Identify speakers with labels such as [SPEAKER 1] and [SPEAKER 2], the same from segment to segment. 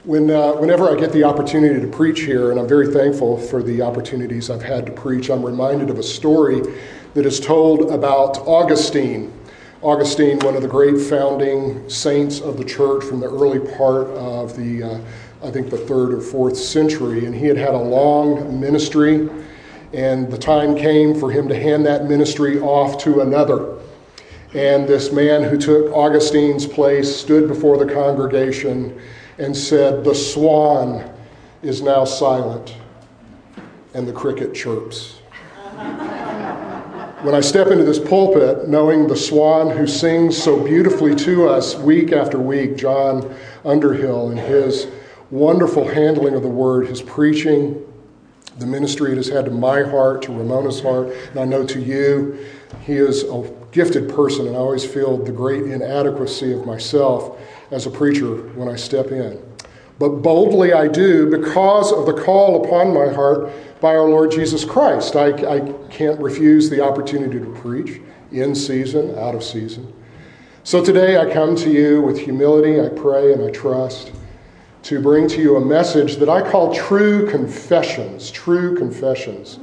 [SPEAKER 1] Whenever I get the opportunity to preach here, and I'm very thankful for the opportunities I've had to preach, I'm reminded of a story that is told about Augustine. Augustine, one of the great founding saints of the church from the early part of the, I think the 3rd or 4th century, and he had had a long ministry, and the time came for him to hand that ministry off to another. And this man who took Augustine's place stood before the congregation and said, "The swan is now silent, and the cricket chirps." When I step into this pulpit, knowing the swan who sings so beautifully to us week after week, John Underhill, and his wonderful handling of the word, his preaching, the ministry it has had to my heart, to Ramona's heart, and I know to you, he is a gifted person, and I always feel the great inadequacy of myself as a preacher when I step in. But boldly I do because of the call upon my heart by our Lord Jesus Christ. I can't refuse the opportunity to preach in season, out of season. So today I come to you with humility, I pray and I trust, to bring to you a message that I call True Confessions. True Confessions.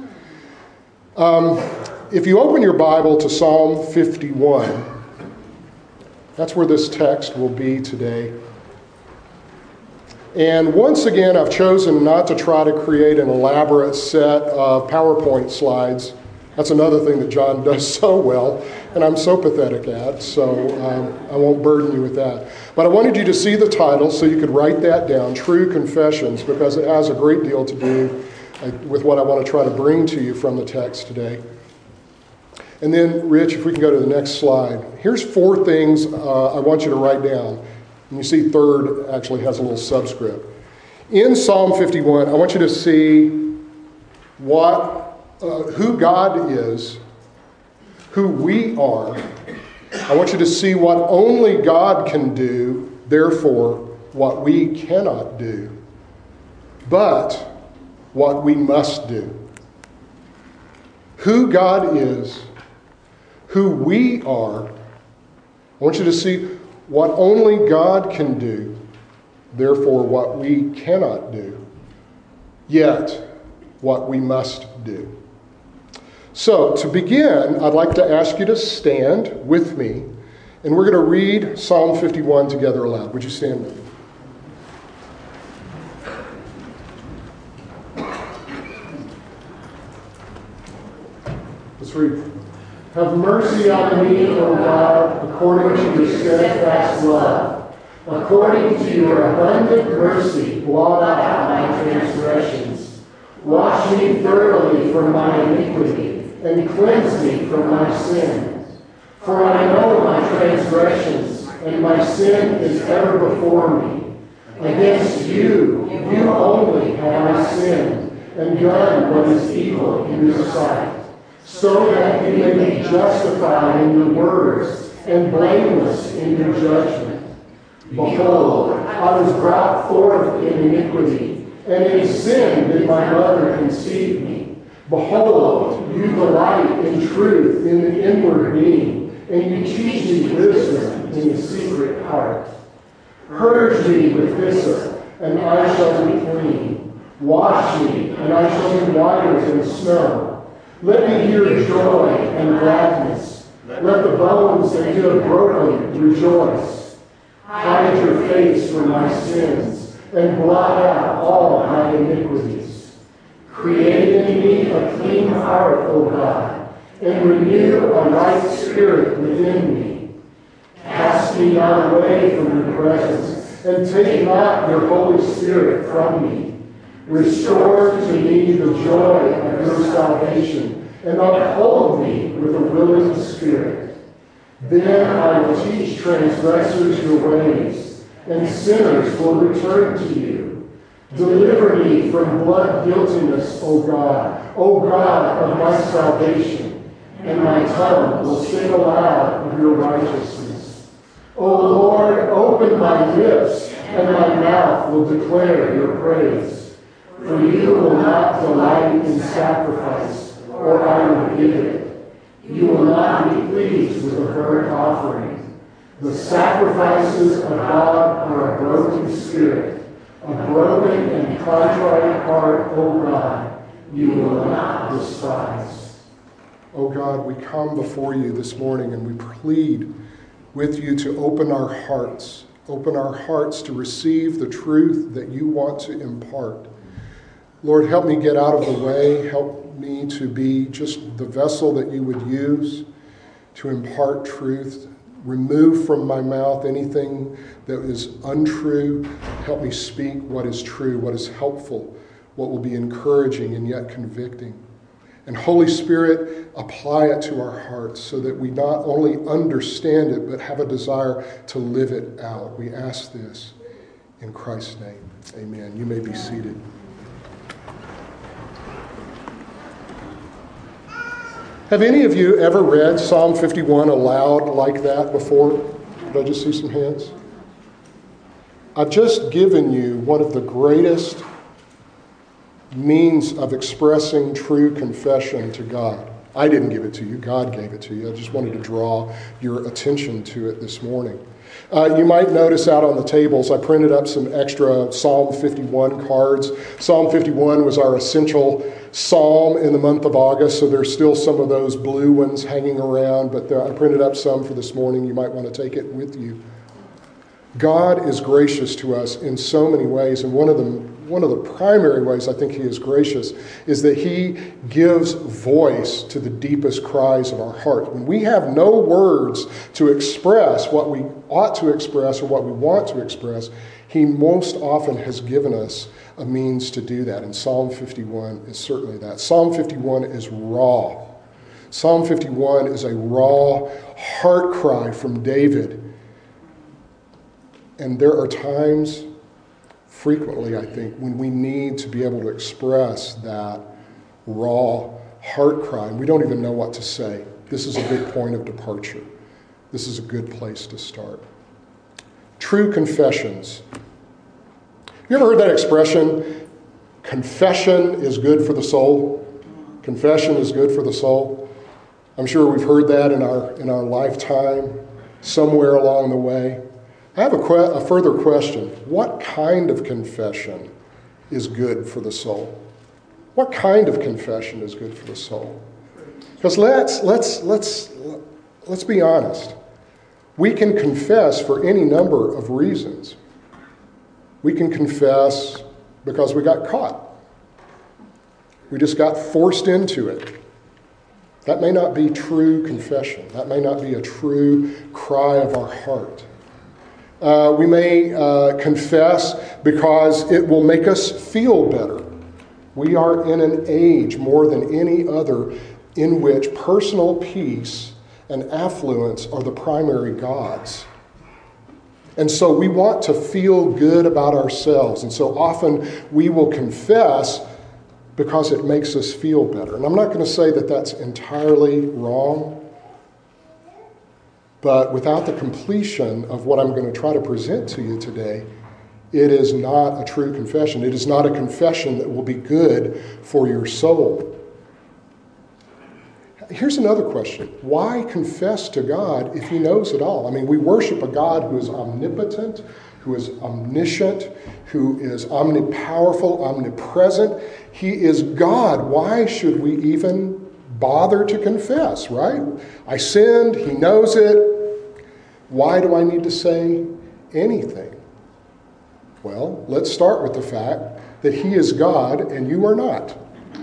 [SPEAKER 1] If you open your Bible to Psalm 51, that's where this text will be today. And once again, I've chosen not to try to create an elaborate set of PowerPoint slides. That's another thing that John does so well, and I'm so pathetic at, so I won't burden you with that. But I wanted you to see the title so you could write that down, True Confessions, because it has a great deal to do with what I want to try to bring to you from the text today. And then, Rich, if we can go to the next slide. Here's 4 things I want you to write down. And you see third actually has a little subscript. In Psalm 51, I want you to see who God is, who we are. I want you to see what only God can do, therefore what we cannot do, but what we must do. Who God is, who we are. I want you to see what only God can do, therefore what we cannot do, yet what we must do. So, to begin, I'd like to ask you to stand with me, and we're going to read Psalm 51 together aloud. Would you stand with me? Let's read. Have mercy on me, O God, according to your steadfast love. According to your abundant mercy, blot out my transgressions. Wash me thoroughly from my iniquity, and cleanse me from my sin. For I know my transgressions, and my sin is ever before me. Against you, you only have I sinned, and done what is evil in your sight, so that you may be justified in your words and blameless in your judgment. Behold, I was brought forth in iniquity, and in sin did my mother conceive me. Behold, you delight in truth in the inward being, and you teach me wisdom in the secret heart. Purge me with hyssop, and I shall be clean. Wash me, and I shall be whiter than snow. Let me hear joy and gladness. Let the bones that you have broken rejoice. Hide your face from my sins, and blot out all my iniquities. Create in me a clean heart, O God, and renew a right spirit within me. Cast me not away from your presence, and take not your Holy Spirit from me. Restore to me the joy of your salvation, and uphold me with a willing spirit. Then I will teach transgressors your ways, and sinners will return to you. Deliver me from blood guiltiness, O God of my salvation, and my tongue will sing aloud of your righteousness. O Lord, open my lips, and my mouth will declare your praise. For you will not delight in sacrifice, or I will give it. You will not be pleased with a burnt offering. The sacrifices of God are a broken spirit, A broken and contrite heart, O God, you will not despise. O God, we come before you this morning and we plead with you to open our hearts to receive the truth that you want to impart. Lord, help me get out of the way. Help me to be just the vessel that you would use to impart truth. Remove from my mouth anything that is untrue. Help me speak what is true, what is helpful, what will be encouraging and yet convicting. And Holy Spirit, apply it to our hearts so that we not only understand it, but have a desire to live it out. We ask this in Christ's name. Amen. You may be seated. Have any of you ever read Psalm 51 aloud like that before? Did I just see some hands? I've just given you one of the greatest means of expressing true confession to God. I didn't give it to you. God gave it to you. I just wanted to draw your attention to it this morning. You might notice out on the tables, I printed up some extra Psalm 51 cards. Psalm 51 was our essential psalm in the month of August, so there's still some of those blue ones hanging around, but I printed up some for this morning. You might want to take it with you. God is gracious to us in so many ways, and one of the primary ways I think he is gracious is that he gives voice to the deepest cries of our heart. When we have no words to express what we ought to express or what we want to express, he most often has given us a means to do that. And Psalm 51 is certainly that. Psalm 51 is raw. Psalm 51 is a raw heart cry from David. And there are times, frequently I think, when we need to be able to express that raw heart cry. And we don't even know what to say. This is a big point of departure. This is a good place to start. True confessions. You ever heard that expression, confession is good for the soul? Confession is good for the soul. I'm sure we've heard that in our lifetime, somewhere along the way. I have a further question. What kind of confession is good for the soul? What kind of confession is good for the soul? Because let's be honest. We can confess for any number of reasons. We can confess because we got caught. We just got forced into it. That may not be true confession. That may not be a true cry of our heart. We may confess because it will make us feel better. We are in an age more than any other in which personal peace and affluence are the primary gods. And so we want to feel good about ourselves. And so often we will confess because it makes us feel better. And I'm not going to say that that's entirely wrong. But without the completion of what I'm going to try to present to you today, it is not a true confession. It is not a confession that will be good for your soul. Here's another question. Why confess to God if he knows it all? I mean, we worship a God who is omnipotent, who is omniscient, who is omnipowerful, omnipresent. He is God. Why should we even bother to confess, right? I sinned. He knows it. Why do I need to say anything? Well, let's start with the fact that he is God and you are not.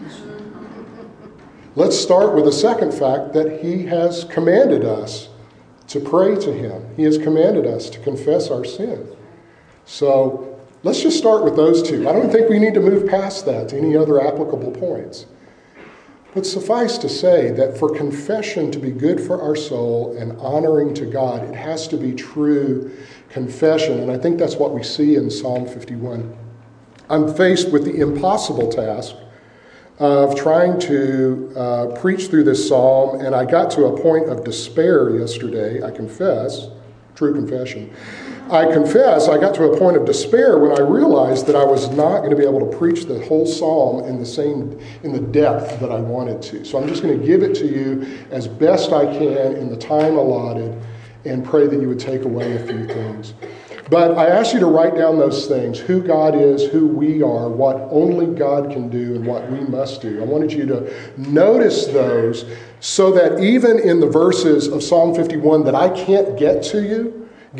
[SPEAKER 1] Let's start with the second fact that he has commanded us to pray to him. He has commanded us to confess our sin. So let's just start with those two. I don't think we need to move past that to any other applicable points. But suffice to say that for confession to be good for our soul and honoring to God, it has to be true confession. And I think that's what we see in Psalm 51. I'm faced with the impossible task of trying to preach through this psalm, and I got to a point of despair yesterday, I confess, true confession. I confess I got to a point of despair when I realized that I was not going to be able to preach the whole psalm in the depth that I wanted to. So I'm just going to give it to you as best I can in the time allotted, and pray that you would take away a few things. But I ask you to write down those things, who God is, who we are, what only God can do, and what we must do. I wanted you to notice those so that even in the verses of Psalm 51 that I can't get to,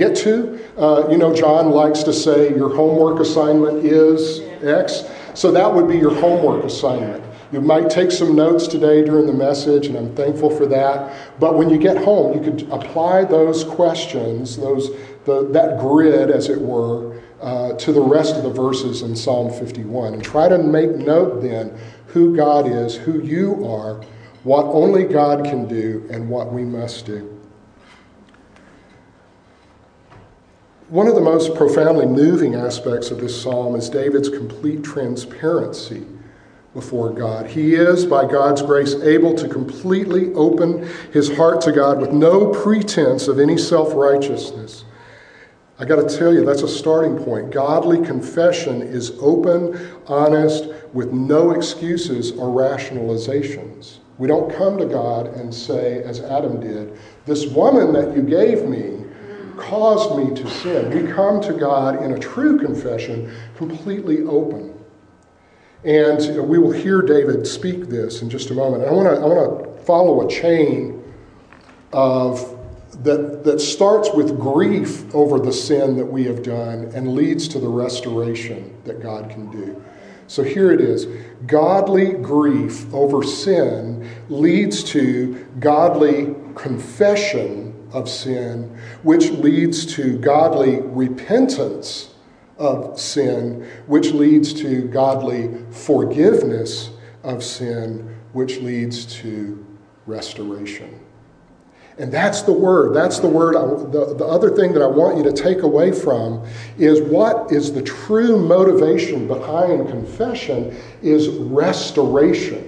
[SPEAKER 1] John likes to say your homework assignment is X. So that would be your homework assignment. You might take some notes today during the message, and I'm thankful for that. But when you get home, you could apply those questions, that grid, as it were, to the rest of the verses in Psalm 51. And try to make note then who God is, who you are, what only God can do, and what we must do. One of the most profoundly moving aspects of this psalm is David's complete transparency before God. He is, by God's grace, able to completely open his heart to God with no pretense of any self-righteousness. I got to tell you, that's a starting point. Godly confession is open, honest, with no excuses or rationalizations. We don't come to God and say, as Adam did, this woman that you gave me caused me to sin. We come to God in a true confession, completely open. And we will hear David speak this in just a moment. I want to follow a chain of that starts with grief over the sin that we have done and leads to the restoration that God can do. So here it is. Godly grief over sin leads to godly confession of sin, which leads to godly repentance of sin, which leads to godly forgiveness of sin, which leads to restoration. And that's the word. That's the word. The other thing that I want you to take away from is what is the true motivation behind confession is restoration.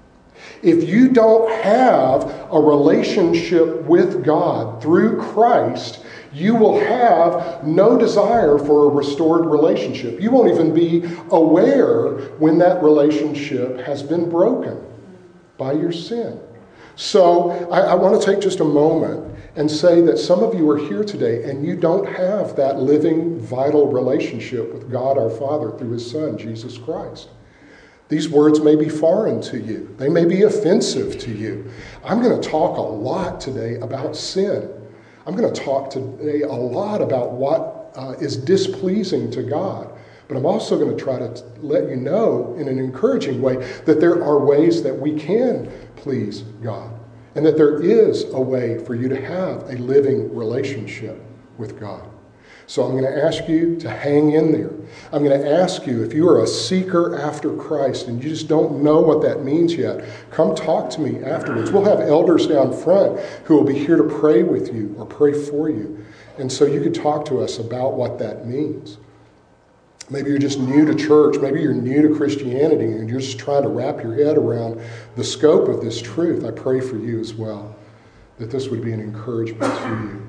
[SPEAKER 1] If you don't have a relationship with God through Christ, you will have no desire for a restored relationship. You won't even be aware when that relationship has been broken by your sin. So I want to take just a moment and say that some of you are here today and you don't have that living, vital relationship with God our Father through his Son, Jesus Christ. These words may be foreign to you. They may be offensive to you. I'm going to talk a lot today about sin. I'm going to talk today a lot about what is displeasing to God. But I'm also going to try to let you know in an encouraging way that there are ways that we can please God. And that there is a way for you to have a living relationship with God. So I'm going to ask you to hang in there. I'm going to ask you, if you are a seeker after Christ and you just don't know what that means yet, come talk to me afterwards. We'll have elders down front who will be here to pray with you or pray for you. And so you could talk to us about what that means. Maybe you're just new to church. Maybe you're new to Christianity and you're just trying to wrap your head around the scope of this truth. I pray for you as well, that this would be an encouragement to you.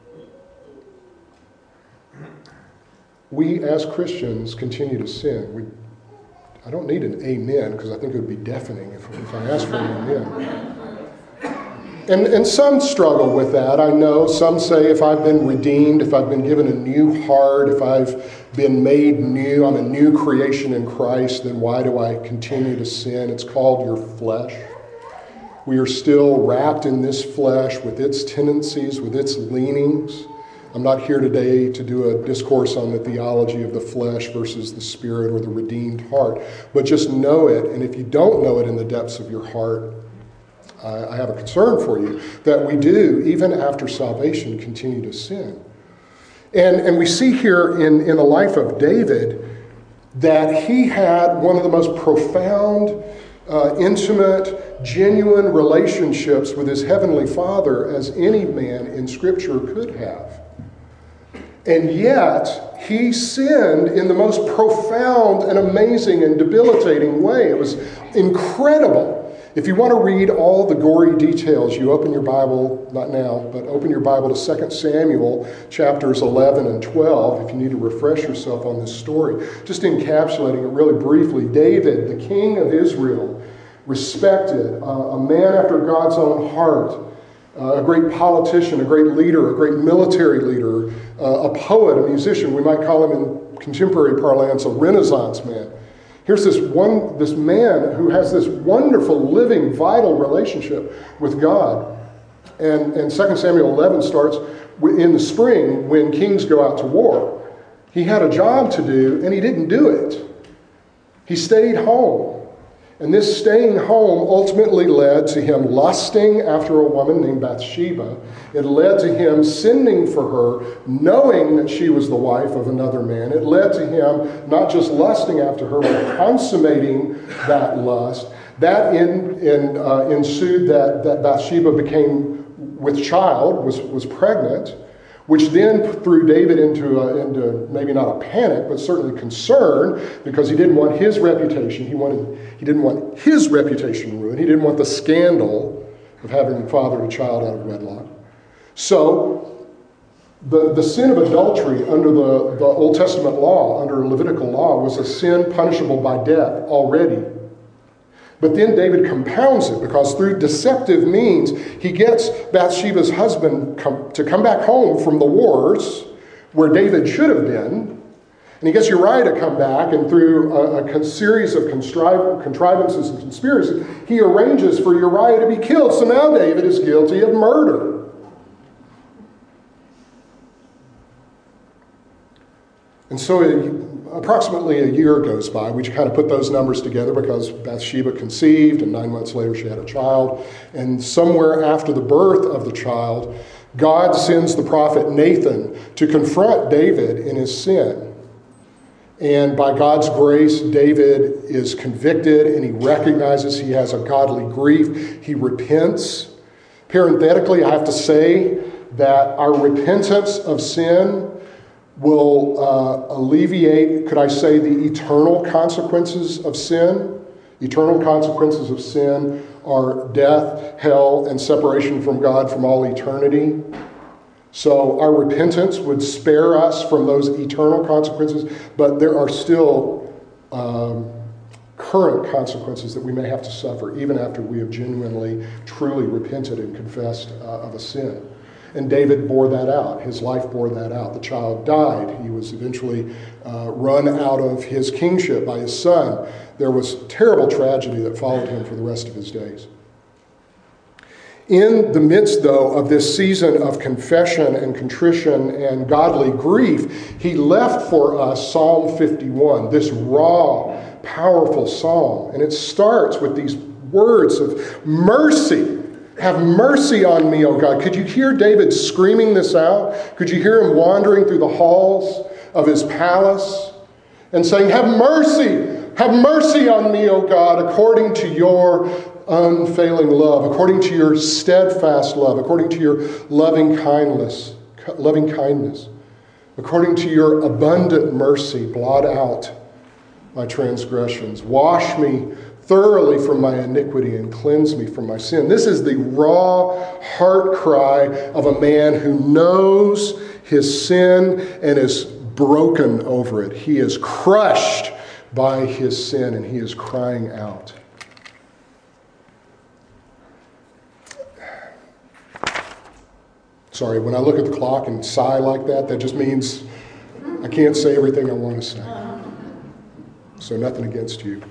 [SPEAKER 1] We, as Christians, continue to sin. I don't need an amen, because I think it would be deafening if I asked for an amen. And some struggle with that, I know. Some say if I've been redeemed, if I've been given a new heart, if I've been made new, I'm a new creation in Christ, then why do I continue to sin? It's called your flesh. We are still wrapped in this flesh with its tendencies, with its leanings. I'm not here today to do a discourse on the theology of the flesh versus the spirit or the redeemed heart, but just know it. And if you don't know it in the depths of your heart, I have a concern for you that we do, even after salvation, continue to sin. And we see here in the life of David that he had one of the most profound, intimate, genuine relationships with his heavenly Father as any man in Scripture could have. And yet, he sinned in the most profound and amazing and debilitating way. It was incredible. If you want to read all the gory details, you open your Bible, not now, but open your Bible to 2 Samuel chapters 11 and 12 if you need to refresh yourself on this story. Just encapsulating it really briefly, David, the king of Israel, respected, a man after God's own heart, a great politician, a great leader, a great military leader, a poet, a musician. We might call him in contemporary parlance a Renaissance man. Here's this man who has this wonderful, living, vital relationship with God. And 2 Samuel 11 starts in the spring when kings go out to war. He had a job to do, and he didn't do it. He stayed home. And this staying home ultimately led to him lusting after a woman named Bathsheba. It led to him sinning for her, knowing that she was the wife of another man. It led to him not just lusting after her, but consummating that lust. That ensued that Bathsheba became with child, was pregnant, which then threw David into maybe not a panic, but certainly concern, because he didn't want his reputation. He didn't want his reputation ruined. He didn't want the scandal of having fathered a child out of wedlock. So the sin of adultery under the Old Testament law, under Levitical law, was a sin punishable by death already. But then David compounds it, because through deceptive means, he gets Bathsheba's husband to come back home from the wars where David should have been. And he gets Uriah to come back, and through a series of contrivances and conspiracies, he arranges for Uriah to be killed. So now David is guilty of murder. And so approximately a year goes by. We kind of put those numbers together because Bathsheba conceived, and 9 months later she had a child. And somewhere after the birth of the child, God sends the prophet Nathan to confront David in his sin. And by God's grace, David is convicted, and he recognizes he has a godly grief. He repents. Parenthetically, I have to say that our repentance of sin will alleviate, could I say, the eternal consequences of sin. Eternal consequences of sin are death, hell, and separation from God from all eternity. So our repentance would spare us from those eternal consequences, but there are still current consequences that we may have to suffer even after we have genuinely, truly repented and confessed of a sin. And David bore that out. His life bore that out. The child died. He was eventually run out of his kingship by his son. There was terrible tragedy that followed him for the rest of his days. In the midst, though, of this season of confession and contrition and godly grief, he left for us Psalm 51, this raw, powerful psalm. And it starts with these words of mercy. Have mercy on me, O God. Could you hear David screaming this out? Could you hear him wandering through the halls of his palace and saying, have mercy on me, O God, according to your unfailing love, according to your steadfast love, according to your loving kindness, according to your abundant mercy, blot out my transgressions. Wash me thoroughly from my iniquity and cleanse me from my sin. This is the raw heart cry of a man who knows his sin and is broken over it. He is crushed by his sin and he is crying out. Sorry, when I look at the clock and sigh like that, that just means I can't say everything I want to say. So nothing against you.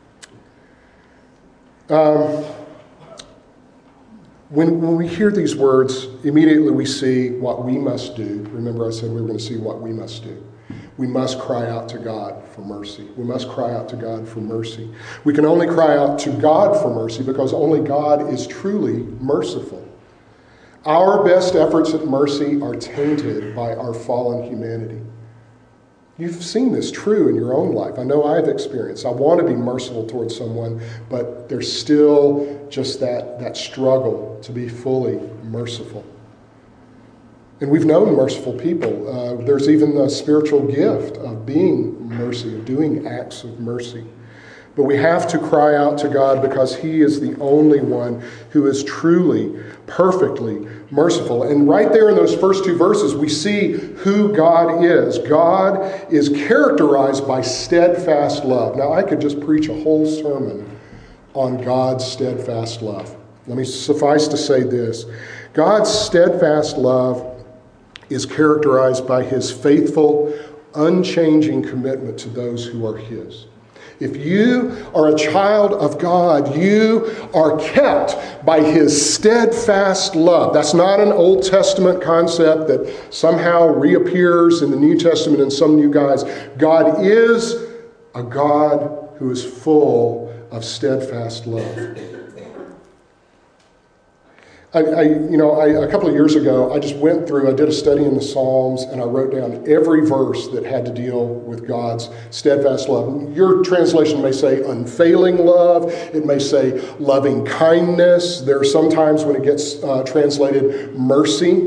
[SPEAKER 1] When we hear these words, immediately we see what we must do. Remember I said we were going to see what we must do. We must cry out to God for mercy. We must cry out to God for mercy. We can only cry out to God for mercy because only God is truly merciful. Our best efforts at mercy are tainted by our fallen humanity. You've seen this true in your own life. I know I've experienced. I want to be merciful towards someone, but there's still just that struggle to be fully merciful. And we've known merciful people. There's even the spiritual gift of being mercy, of doing acts of mercy. But we have to cry out to God because He is the only one who is truly, perfectly merciful. And right there in those first two verses, we see who God is. God is characterized by steadfast love. Now, I could just preach a whole sermon on God's steadfast love. Let me suffice to say this. God's steadfast love is characterized by his faithful, unchanging commitment to those who are his. If you are a child of God, you are kept by his steadfast love. That's not an Old Testament concept that somehow reappears in the New Testament in some new guise. God is a God who is full of steadfast love. A couple of years ago, I just went through, I did a study in the Psalms, and I wrote down every verse that had to deal with God's steadfast love. Your translation may say unfailing love. It may say loving kindness. There are some times when it gets translated mercy.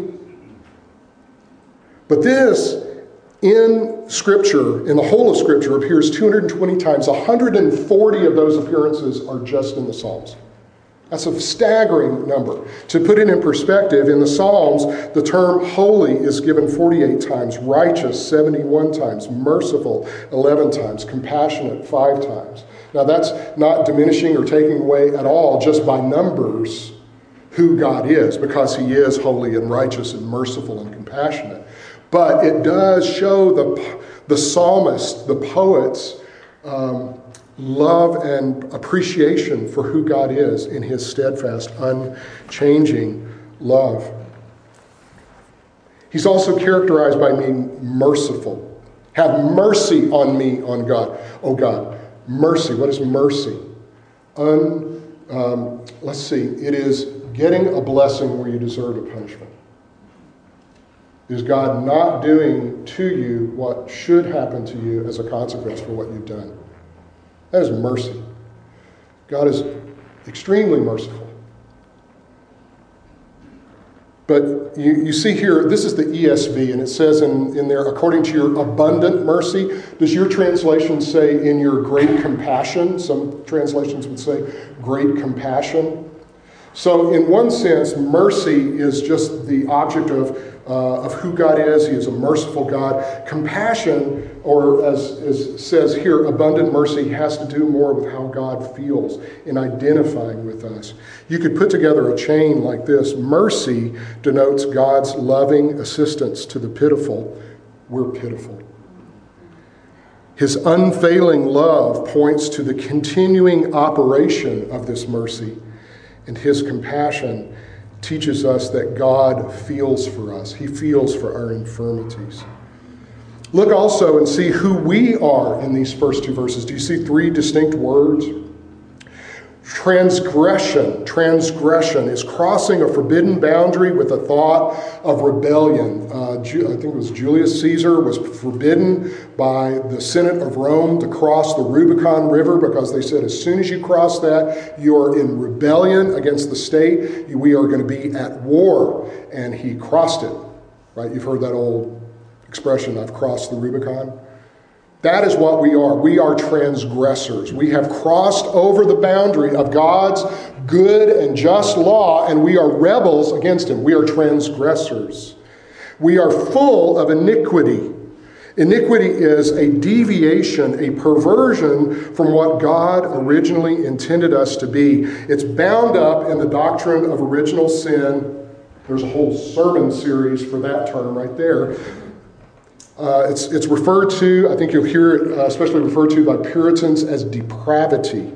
[SPEAKER 1] But this, in Scripture, in the whole of Scripture, appears 220 times. 140 of those appearances are just in the Psalms. That's a staggering number. To put it in perspective, in the Psalms, the term holy is given 48 times, righteous 71 times, merciful 11 times, compassionate 5 times. Now that's not diminishing or taking away at all just by numbers who God is, because he is holy and righteous and merciful and compassionate. But it does show the psalmist, the poets, love and appreciation for who God is in his steadfast, unchanging love. He's also characterized by being merciful. Have mercy on me, on God. Oh God, mercy. What is mercy? Let's see. It is getting a blessing where you deserve a punishment. It is God not doing to you what should happen to you as a consequence for what you've done. That is mercy. God is extremely merciful. But you see here, this is the ESV, and it says in there, according to your abundant mercy. Does your translation say in your great compassion? Some translations would say great compassion. So in one sense, mercy is just the object of who God is. He is a merciful God. Compassion, or as it says here, abundant mercy, has to do more with how God feels in identifying with us. You could put together a chain like this. Mercy denotes God's loving assistance to the pitiful. We're pitiful. His unfailing love points to the continuing operation of this mercy, and his compassion teaches us that God feels for us. He feels for our infirmities. Look also and see who we are in these first two verses. Do you see 3 distinct words? Transgression. Transgression is crossing a forbidden boundary with a thought of rebellion. I think it was Julius Caesar was forbidden by the Senate of Rome to cross the Rubicon River because they said as soon as you cross that, you're in rebellion against the state. We are going to be at war. And he crossed it. Right? You've heard that old expression, I've crossed the Rubicon. That is what we are. We are transgressors. We have crossed over the boundary of God's good and just law, and we are rebels against him. We are transgressors. We are full of iniquity. Iniquity is a deviation, a perversion from what God originally intended us to be. It's bound up in the doctrine of original sin. There's a whole sermon series for that term right there. It's referred to, I think you'll hear it especially referred to by Puritans as depravity.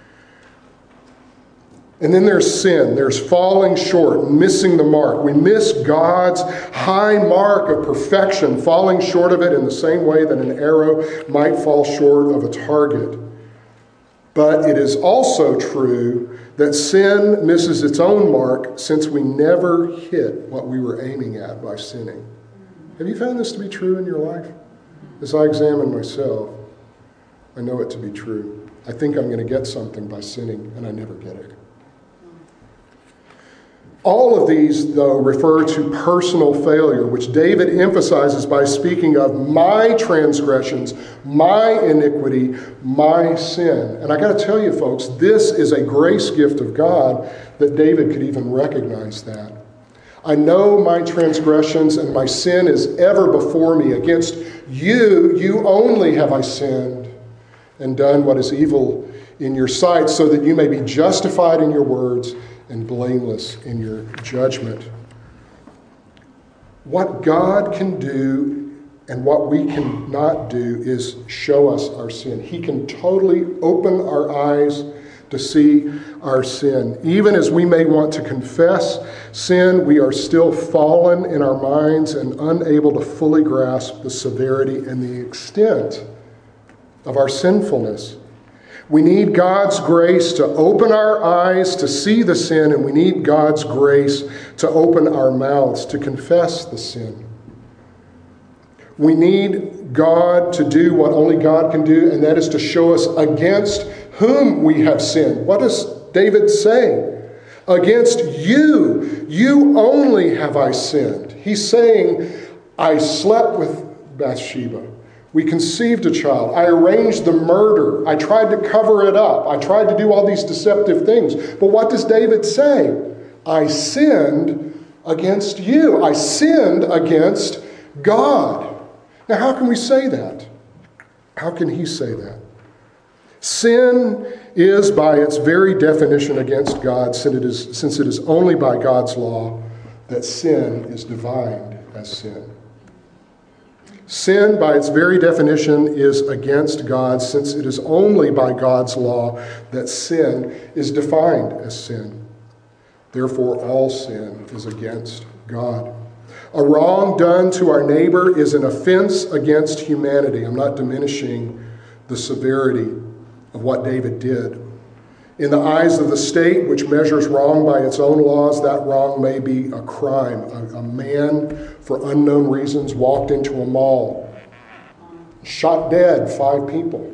[SPEAKER 1] And then there's sin. There's falling short, missing the mark. We miss God's high mark of perfection, falling short of it in the same way that an arrow might fall short of a target. But it is also true that sin misses its own mark since we never hit what we were aiming at by sinning. Have you found this to be true in your life? As I examine myself, I know it to be true. I think I'm going to get something by sinning, and I never get it. All of these, though, refer to personal failure, which David emphasizes by speaking of my transgressions, my iniquity, my sin. And I got to tell you, folks, this is a grace gift of God that David could even recognize that. I know my transgressions and my sin is ever before me. Against you only have I sinned and done what is evil in your sight, so that you may be justified in your words and blameless in your judgment. What God can do and what we cannot do is show us our sin. He can totally open our eyes to see our sin. Even as we may want to confess sin, we are still fallen in our minds and unable to fully grasp the severity and the extent of our sinfulness. We need God's grace to open our eyes to see the sin, and we need God's grace to open our mouths to confess the sin. We need God to do what only God can do, and that is to show us against whom we have sinned. What does David say? Against you, you only have I sinned. He's saying, I slept with Bathsheba. We conceived a child. I arranged the murder. I tried to cover it up. I tried to do all these deceptive things. But what does David say? I sinned against you. I sinned against God. Now, how can we say that? How can he say that? Sin is, by its very definition, against God, since it is only by God's law that sin is defined as sin. Sin, by its very definition, is against God, since it is only by God's law that sin is defined as sin. Therefore, all sin is against God. A wrong done to our neighbor is an offense against humanity. I'm not diminishing the severity of what David did. In the eyes of the state, which measures wrong by its own laws, that wrong may be a crime. A man, for unknown reasons, walked into a mall, shot dead 5 people.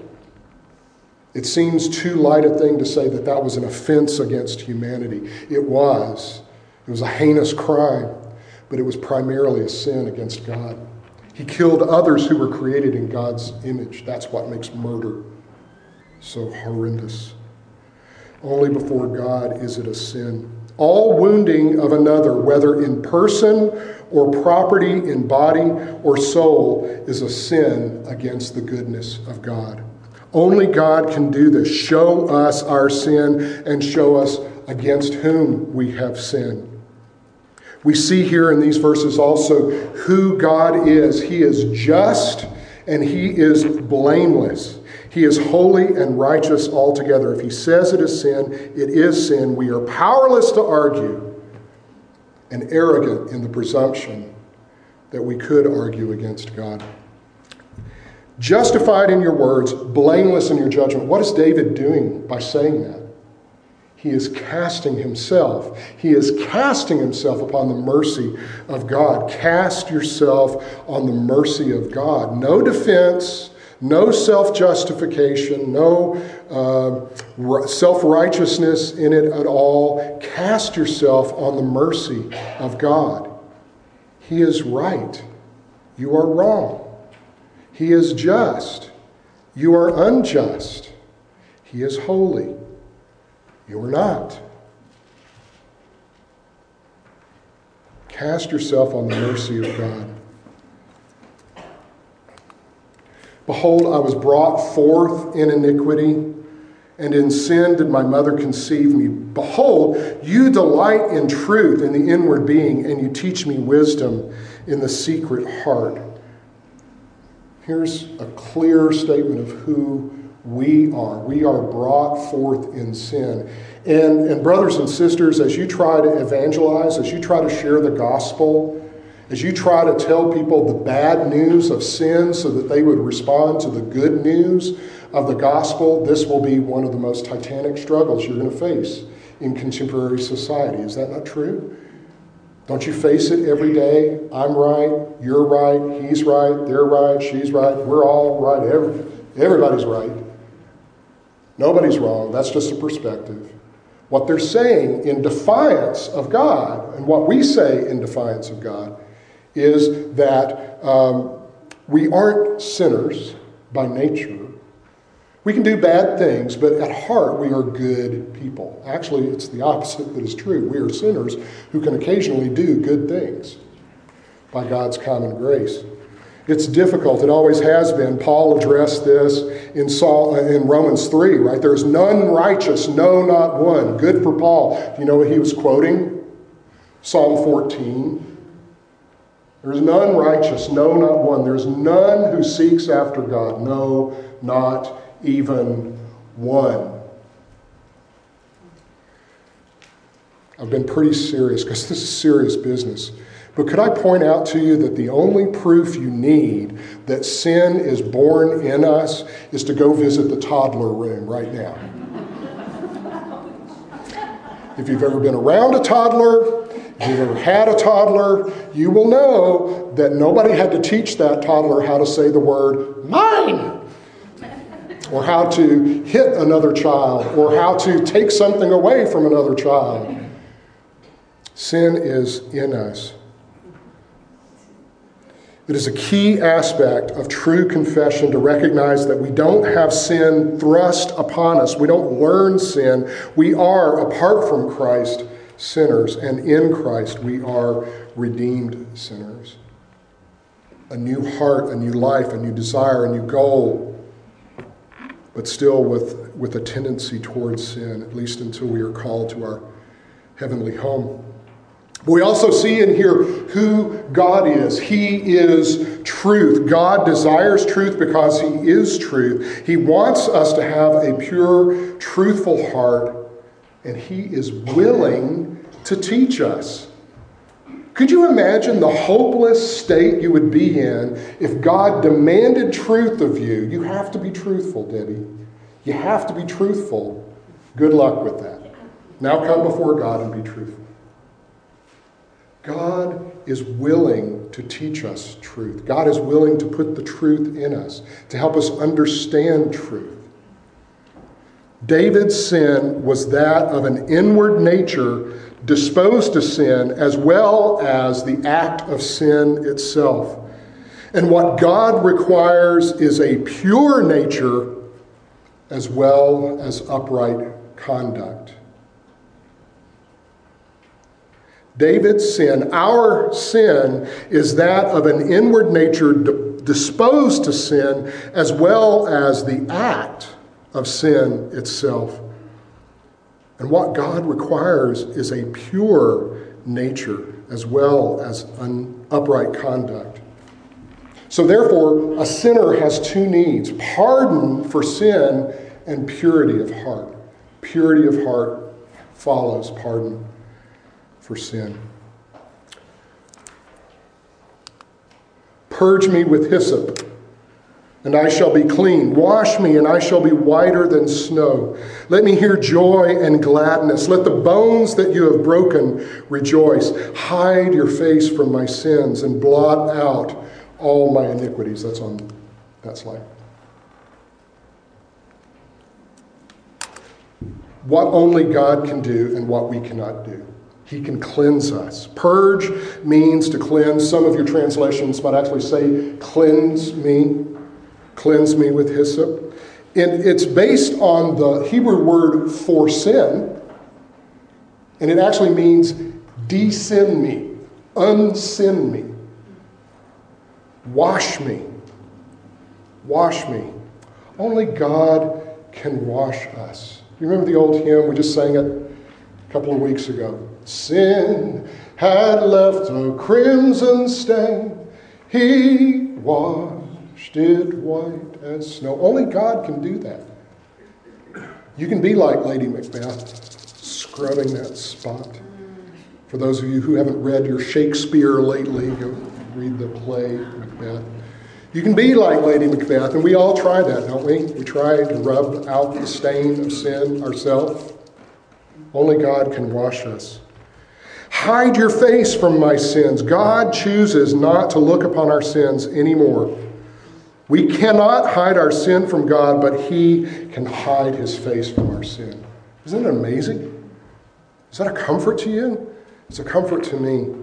[SPEAKER 1] It seems too light a thing to say that that was an offense against humanity. It was. It was a heinous crime, but it was primarily a sin against God. He killed others who were created in God's image. That's what makes murder so horrendous. Only before God is it a sin. All wounding of another, whether in person or property, in body or soul, is a sin against the goodness of God. Only God can do this, show us our sin and show us against whom we have sinned. We see here in these verses also who God is. He is just and he is blameless. He is holy and righteous altogether. If he says it is sin, it is sin. We are powerless to argue and arrogant in the presumption that we could argue against God. Justified in your words, blameless in your judgment. What is David doing by saying that? He is casting himself. He is casting himself upon the mercy of God. Cast yourself on the mercy of God. No defense, no self-justification, no self-righteousness in it at all. Cast yourself on the mercy of God. He is right. You are wrong. He is just. You are unjust. He is holy. You are not. Cast yourself on the mercy of God. Behold, I was brought forth in iniquity, and in sin did my mother conceive me. Behold, you delight in truth in the inward being, and you teach me wisdom in the secret heart. Here's a clear statement of who we are. We are brought forth in sin. And brothers and sisters, as you try to evangelize, as you try to share the gospel, as you try to tell people the bad news of sin so that they would respond to the good news of the gospel, this will be one of the most titanic struggles you're going to face in contemporary society. Is that not true? Don't you face it every day? I'm right, you're right, he's right, they're right, she's right, we're all right, everybody's right. Nobody's wrong. That's just a perspective. What they're saying in defiance of God, and what we say in defiance of God, is that we aren't sinners by nature. We can do bad things, but at heart we are good people. Actually, it's the opposite that is true. We are sinners who can occasionally do good things by God's common grace. It's difficult. It always has been. Paul addressed this in Romans 3, right? There's none righteous, no, not one. Good for Paul. Do you know what he was quoting? Psalm 14. There is none righteous, no, not one. There is none who seeks after God, no, not even one. I've been pretty serious because this is serious business. But could I point out to you that the only proof you need that sin is born in us is to go visit the toddler room right now. If you've ever been around a toddler, if you've ever had a toddler, you will know that nobody had to teach that toddler how to say the word mine, or how to hit another child, or how to take something away from another child. Sin is in us. It is a key aspect of true confession to recognize that we don't have sin thrust upon us. We don't learn sin. We are, apart from Christ, sinners, and in Christ we are redeemed sinners. A new heart, a new life, a new desire, a new goal, but still with a tendency towards sin, at least until we are called to our heavenly home. But we also see in here who God is. He is truth. God desires truth because He is truth. He wants us to have a pure, truthful heart, and He is willing to teach us. Could you imagine the hopeless state you would be in if God demanded truth of you? You have to be truthful, Debbie. You have to be truthful. Good luck with that. Now come before God and be truthful. God is willing to teach us truth. God is willing to put the truth in us, to help us understand truth. David's sin was that of an inward nature disposed to sin, as well as the act of sin itself. And what God requires is a pure nature as well as upright conduct. David's sin, our sin, is that of an inward nature disposed to sin, as well as the act of sin itself. And what God requires is a pure nature, as well as an upright conduct. So therefore, a sinner has two needs: pardon for sin and purity of heart. Purity of heart follows pardon for sin. Purge me with hyssop, and I shall be clean. Wash me, and I shall be whiter than snow. Let me hear joy and gladness. Let the bones that you have broken rejoice. Hide your face from my sins and blot out all my iniquities. That's on that slide. What only God can do and what we cannot do. He can cleanse us. Purge means to cleanse. Some of your translations might actually say, cleanse me. Cleanse me with hyssop. And it's based on the Hebrew word for sin. And it actually means de-sin me, unsin me. Wash me. Wash me. Only God can wash us. You remember the old hymn? We just sang it a couple of weeks ago. Sin had left a crimson stain. He washed it white as snow. Only God can do that. You can be like Lady Macbeth, scrubbing that spot. For those of you who haven't read your Shakespeare lately, go read the play Macbeth. You can be like Lady Macbeth, and we all try that, don't we? We try to rub out the stain of sin ourselves. Only God can wash us. Hide your face from my sins. God chooses not to look upon our sins anymore. We cannot hide our sin from God, but He can hide His face from our sin. Isn't it amazing? Is that a comfort to you? It's a comfort to me.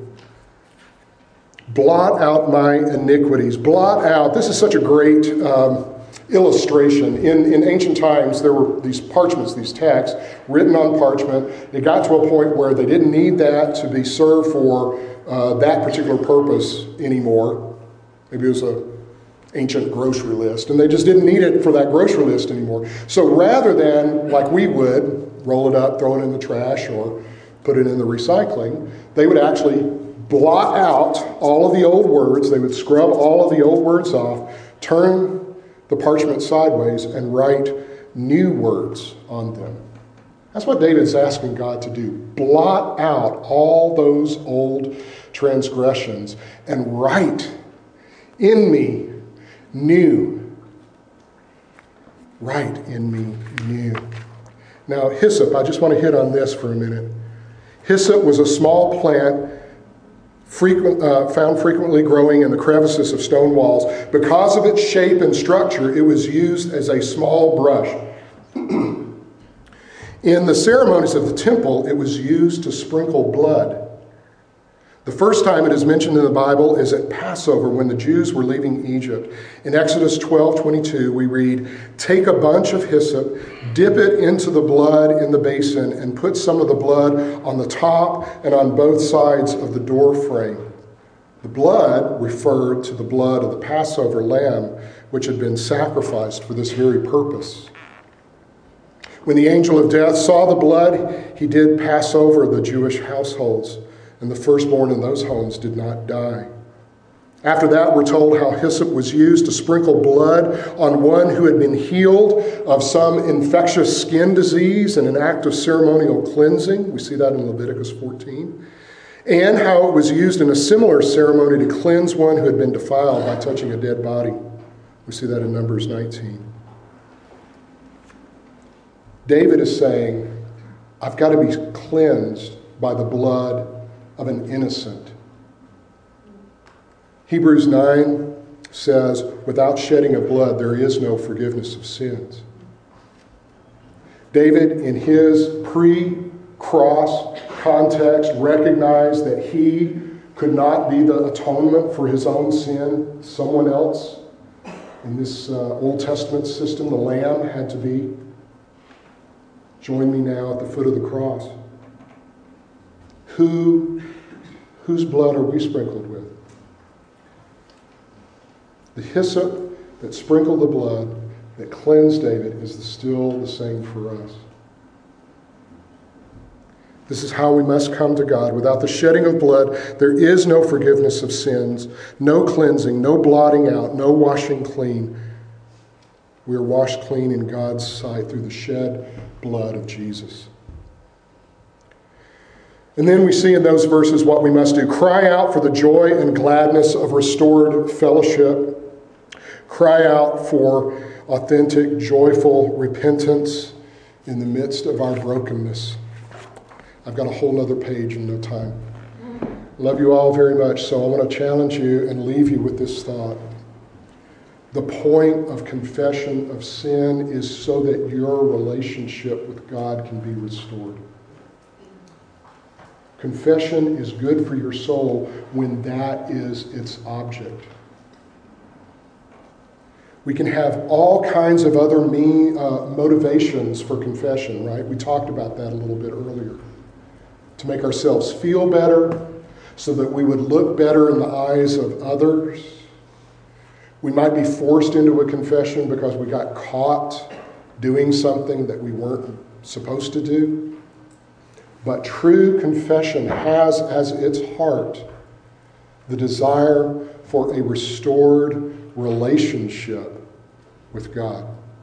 [SPEAKER 1] Blot out my iniquities. Blot out. This is such a great illustration. In ancient times, there were these parchments, these texts, written on parchment. It got to a point where they didn't need that to be served for that particular purpose anymore. Maybe it was an ancient grocery list, and they just didn't need it for that grocery list anymore. So rather than, like we would, roll it up, throw it in the trash, or put it in the recycling, they would actually blot out all of the old words. They would scrub all of the old words off, turn the parchment sideways, and write new words on them. That's what David's asking God to do. Blot out all those old transgressions and write in me new. Write in me new. Now, hyssop, I just want to hit on this for a minute. Hyssop was a small plant found frequently growing in the crevices of stone walls. Because of its shape and structure, it was used as a small brush. In the ceremonies of the temple, it was used to sprinkle blood. The first time it is mentioned in the Bible is at Passover when the Jews were leaving Egypt. In Exodus 12:22, we read, "Take a bunch of hyssop, dip it into the blood in the basin, and put some of the blood on the top and on both sides of the door frame." The blood referred to the blood of the Passover lamb, which had been sacrificed for this very purpose. When the angel of death saw the blood, he did pass over the Jewish households, and the firstborn in those homes did not die. After that, we're told how hyssop was used to sprinkle blood on one who had been healed of some infectious skin disease in an act of ceremonial cleansing. We see that in Leviticus 14. And how it was used in a similar ceremony to cleanse one who had been defiled by touching a dead body. We see that in Numbers 19. David is saying, I've got to be cleansed by the blood of an innocent. Hebrews 9 says, without shedding of blood, there is no forgiveness of sins. David, in his pre-cross context, recognized that he could not be the atonement for his own sin. Someone else. In this Old Testament system, the Lamb had to be. Join me now at the foot of the cross. Whose blood are we sprinkled with? The hyssop that sprinkled the blood, that cleansed David, is still the same for us. This is how we must come to God. Without the shedding of blood, there is no forgiveness of sins, no cleansing, no blotting out, no washing clean. We are washed clean in God's sight through the shed blood of Jesus. And then we see in those verses what we must do. Cry out for the joy and gladness of restored fellowship. Cry out for authentic, joyful repentance in the midst of our brokenness. I've got a whole other page in no time. Love you all very much, so I want to challenge you and leave you with this thought. The point of confession of sin is so that your relationship with God can be restored. Confession is good for your soul when that is its object. We can have all kinds of other motivations for confession, right? We talked about that a little bit earlier. To make ourselves feel better, so that we would look better in the eyes of others. We might be forced into a confession because we got caught doing something that we weren't supposed to do. But true confession has as its heart the desire for a restored relationship with God.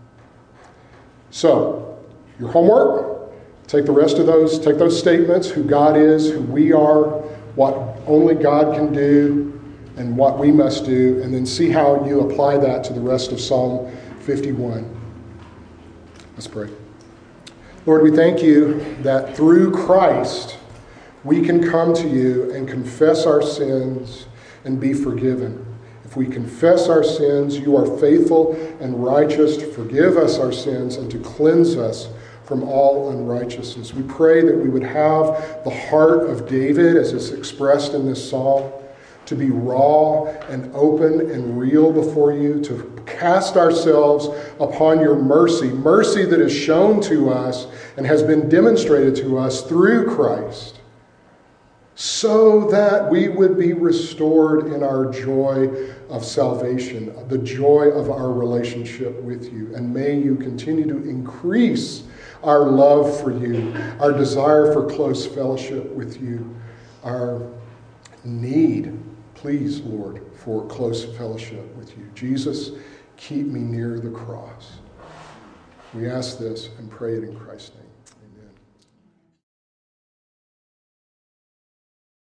[SPEAKER 1] So, your homework, take those statements, who God is, who we are, what only God can do, and what we must do, and then see how you apply that to the rest of Psalm 51. Let's pray. Lord, we thank you that through Christ we can come to you and confess our sins and be forgiven. If we confess our sins, you are faithful and righteous to forgive us our sins and to cleanse us from all unrighteousness. We pray that we would have the heart of David, as is expressed in this psalm, to be raw and open and real before you, to cast ourselves upon your mercy, mercy that is shown to us and has been demonstrated to us through Christ, so that we would be restored in our joy of salvation, the joy of our relationship with you. And may you continue to increase our love for you, our desire for close fellowship with you, our need, please, Lord, for close fellowship with you. Jesus, keep me near the cross. We ask this and pray it in Christ's name.